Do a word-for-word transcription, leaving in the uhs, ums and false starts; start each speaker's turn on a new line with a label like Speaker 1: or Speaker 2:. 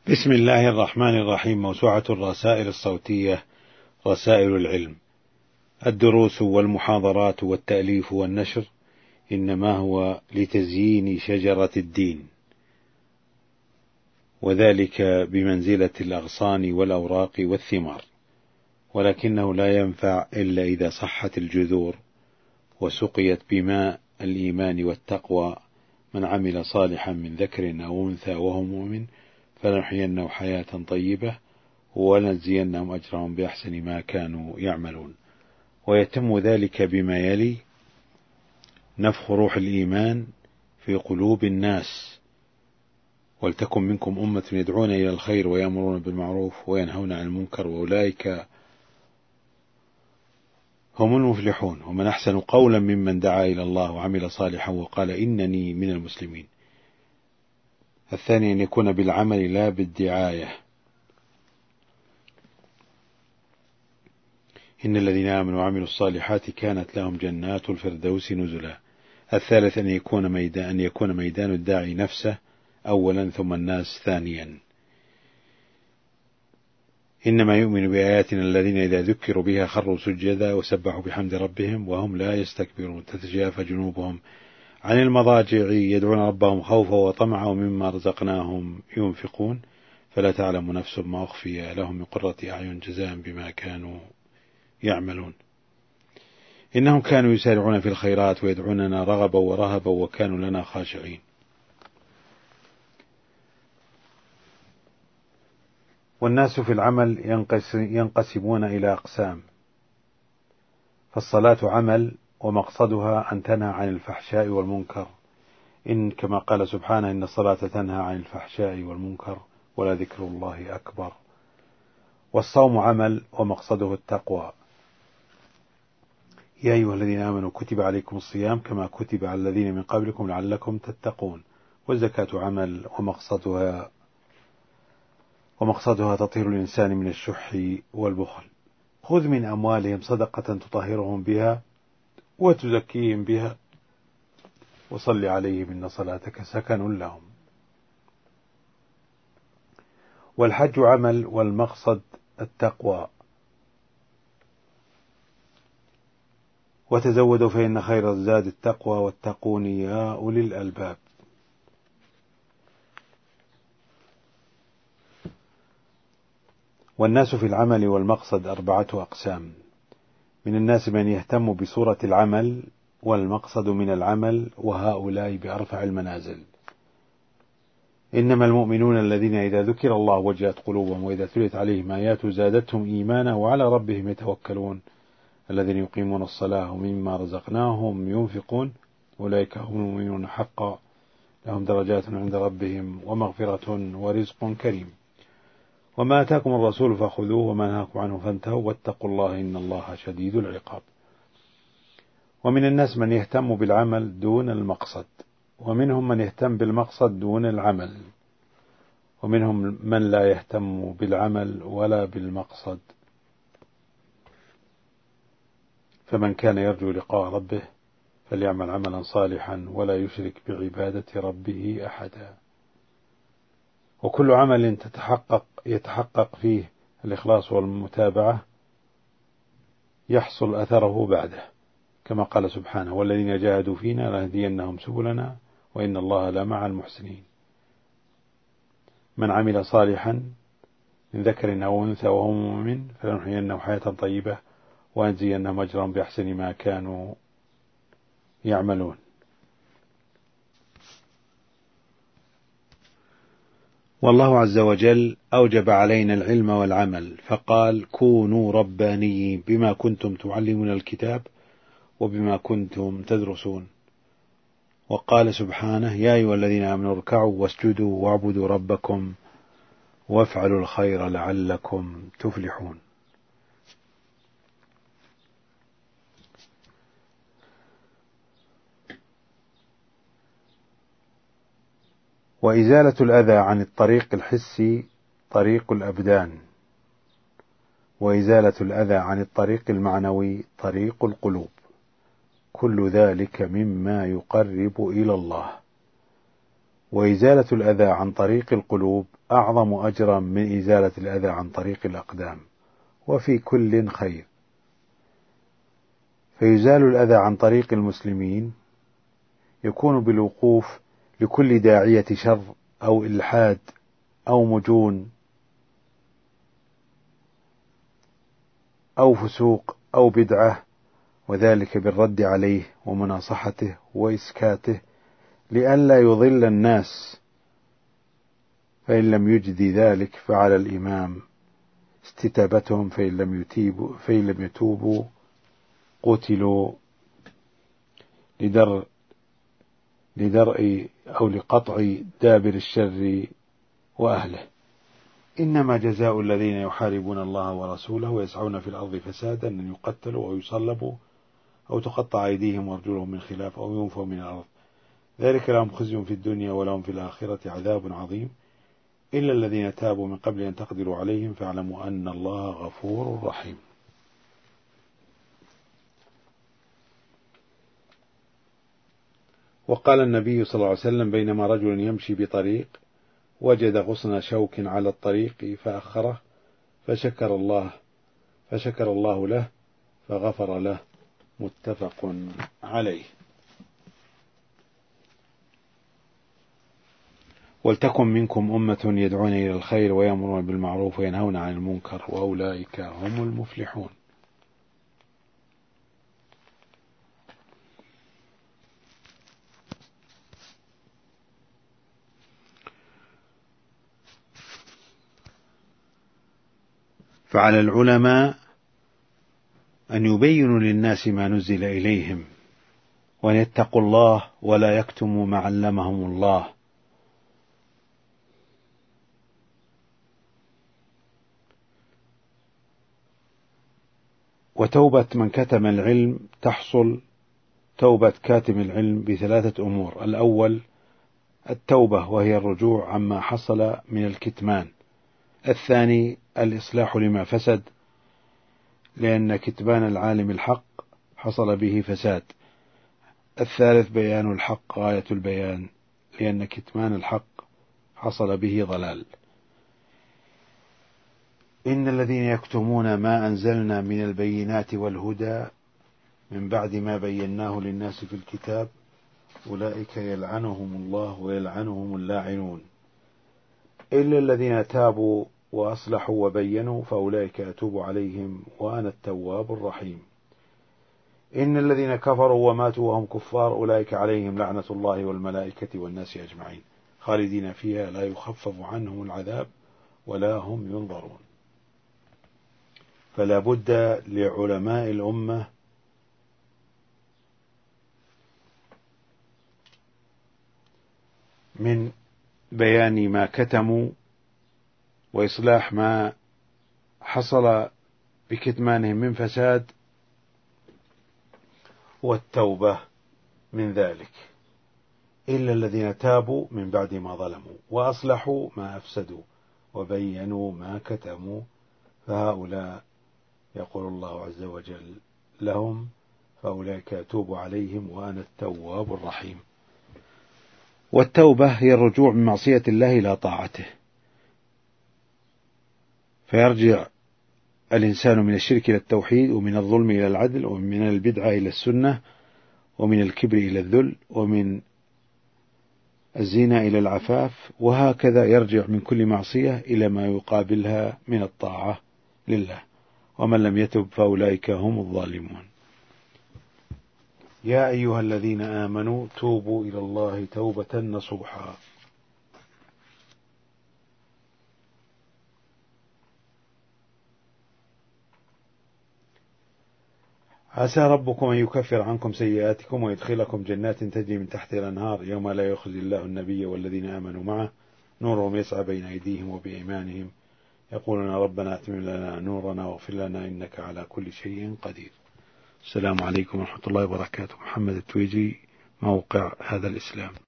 Speaker 1: بسم الله الرحمن الرحيم. موسوعة الرسائل الصوتية رسائل العلم. الدروس والمحاضرات والتأليف والنشر إنما هو لتزيين شجرة الدين، وذلك بمنزلة الأغصان والأوراق والثمار، ولكنه لا ينفع إلا إذا صحت الجذور وسقيت بماء الإيمان والتقوى. من عمل صالحا من ذكر أو أنثى وهو مؤمن فلنحيينه حياة طيبة ولنجزينهم أجرهم بأحسن ما كانوا يعملون. ويتم ذلك بما يلي: نفخ روح الإيمان في قلوب الناس، ولتكن منكم أمة يدعون إلى الخير ويأمرون بالمعروف وينهون عن المنكر وأولئك هم المفلحون. ومن أحسن قولا ممن دعا إلى الله وعمل صالحا وقال إنني من المسلمين. الثاني أن يكون بالعمل لا بالدعاية. إن الذين آمنوا وعملوا الصالحات كانت لهم جنات الفردوس نزلا. الثالث أن يكون ميدان, أن يكون ميدان الداعي نفسه أولا ثم الناس ثانيا. إنما يؤمن بآياتنا الذين إذا ذكروا بها خروا سجدا وسبحوا بحمد ربهم وهم لا يستكبرون. تتجافى جنوبهم عن المضاجع يدعون ربهم خوفا وطمعا ومما رزقناهم ينفقون. فلا تعلم نفس ما أخفي لهم من قرة أعين جزاء بما كانوا يعملون. إنهم كانوا يسارعون في الخيرات ويدعوننا رغبا ورهبا وكانوا لنا خاشعين. والناس في العمل ينقسمون إلى أقسام. فالصلاة عمل ومقصدها أن تنهى عن الفحشاء والمنكر، إن كما قال سبحانه: إن الصلاة تنهى عن الفحشاء والمنكر ولذكر الله أكبر. والصوم عمل ومقصده التقوى، يا أيها الذين آمنوا كتب عليكم الصيام كما كتب على الذين من قبلكم لعلكم تتقون. والزكاة عمل ومقصدها ومقصدها تطهير الإنسان من الشح والبخل. خذ من أموالهم صدقة تطهرهم بها وتزكيهم بها وصل عليهم إن صلاتك سكن لهم. والحج عمل والمقصد التقوى. وتزودوا فإن خير الزاد التقوى واتقون يا أولي الألباب. والناس في العمل والمقصد أربعة أقسام. من الناس من يهتم بصورة العمل والمقصد من العمل، وهؤلاء بأرفع المنازل. إنما المؤمنون الذين إذا ذكر الله وجلت قلوبهم وإذا تليت عليهم آياته زادتهم إيمانا وعلى ربهم يتوكلون. الذين يقيمون الصلاة ومما رزقناهم ينفقون أولئك هم المؤمنون حقا لهم درجات عند ربهم ومغفرة ورزق كريم. وما آتاكم الرسول فخذوه وما نهاكم عنه فانتهوا واتقوا الله إن الله شديد العقاب. ومن الناس من يهتم بالعمل دون المقصد، ومنهم من يهتم بالمقصد دون العمل، ومنهم من لا يهتم بالعمل ولا بالمقصد. فمن كان يرجو لقاء ربه فليعمل عملا صالحا ولا يشرك بعبادة ربه أحدا. وكل عمل تتحقق يتحقق فيه الإخلاص والمتابعة يحصل أثره بعده، كما قال سبحانه: والذين جاهدوا فينا لنهدينهم سبلنا وإن الله لمع المحسنين. من عمل صالحا من ذكر أو أنثى وهو مؤمن فلنحيينه حياة طيبة ونجزينهم أجرهم بأحسن ما كانوا يعملون. والله عز وجل أوجب علينا العلم والعمل، فقال: كونوا ربانيين بما كنتم تعلمون الكتاب وبما كنتم تدرسون. وقال سبحانه: يا أيها الذين آمنوا اركعوا واسجدوا واعبدوا ربكم وافعلوا الخير لعلكم تفلحون. وإزالة الأذى عن الطريق الحسي طريق الأبدان، وإزالة الأذى عن الطريق المعنوي طريق القلوب. كل ذلك مما يقرب إلى الله. وإزالة الأذى عن طريق القلوب أعظم أجرا من إزالة الأذى عن طريق الأقدام، وفي كل خير. فيزال الأذى عن طريق المسلمين يكون بالوقوف لكل داعية شر أو إلحاد أو مجون أو فسوق أو بدعة، وذلك بالرد عليه ومناصحته وإسكاته لئلا يضل الناس. فإن لم يجد ذلك فعلى الإمام استتابتهم، فإن لم يتيبوا فإن لم يتوبوا قتلوا لدرء لدرء أو لقطع دابر الشر وأهله. إنما جزاء الذين يحاربون الله ورسوله ويسعون في الأرض فسادا أن يقتلوا أو يصلبوا أو تقطع أيديهم وأرجلهم من خلاف أو ينفوا من الأرض، ذلك لهم خزي في الدنيا ولهم في الآخرة عذاب عظيم، إلا الذين تابوا من قبل أن تقدروا عليهم فاعلموا أن الله غفور رحيم. وقال النبي صلى الله عليه وسلم: بينما رجل يمشي بطريق وجد غصن شوك على الطريق فأخره فشكر الله فشكر الله له فغفر له، متفق عليه. ولتكن منكم أمة يدعون إلى الخير ويأمرون بالمعروف وينهون عن المنكر وأولئك هم المفلحون. فعلى العلماء أن يبينوا للناس ما نزل إليهم، وأن يتقوا الله ولا يكتموا ما علمهم الله. وتوبة من كتم العلم تحصل توبة كاتم العلم بثلاثة أمور: الأول التوبة وهي الرجوع عما حصل من الكتمان، الثاني الإصلاح لما فسد لأن كتمان العالم الحق حصل به فساد، الثالث بيان الحق غاية البيان لأن كتمان الحق حصل به ضلال. إن الذين يكتمون ما أنزلنا من البينات والهدى من بعد ما بيناه للناس في الكتاب أولئك يلعنهم الله ويلعنهم اللاعنون إلا الذين تابوا وأصلحوا وبينوا فأولئك أتوب عليهم وأنا التواب الرحيم. إن الذين كفروا وماتوا وهم كفار أولئك عليهم لعنة الله والملائكة والناس أجمعين خالدين فيها لا يخفف عنهم العذاب ولا هم ينظرون. فلا بد لعلماء الأمة من بيان ما كتموا وإصلاح ما حصل بكتمانهم من فساد والتوبة من ذلك، إلا الذين تابوا من بعد ما ظلموا وأصلحوا ما أفسدوا وبينوا ما كتموا فهؤلاء يقول الله عز وجل لهم فأولئك أتوب عليهم وأنا التواب الرحيم. والتوبة هي الرجوع من معصية الله إلى طاعته، فيرجع الإنسان من الشرك إلى التوحيد ومن الظلم إلى العدل ومن البدعة إلى السنة ومن الكبر إلى الذل ومن الزنا إلى العفاف، وهكذا يرجع من كل معصية إلى ما يقابلها من الطاعة لله، ومن لم يتب فأولئك هم الظالمون. يا أيها الذين آمنوا توبوا إلى الله توبة نصوحا. عسى ربكم أن يكفر عنكم سيئاتكم ويدخلكم جنات تجري من تحتها الأنهار يوم لا يخزي الله النبي والذين آمنوا معه نورهم يسعى بين أيديهم وبأيمانهم يقولون ربنا أتمم لنا نورنا واغفر لنا إنك على كل شيء قدير. السلام عليكم ورحمة الله وبركاته. محمد التويجي، موقع هذا الإسلام.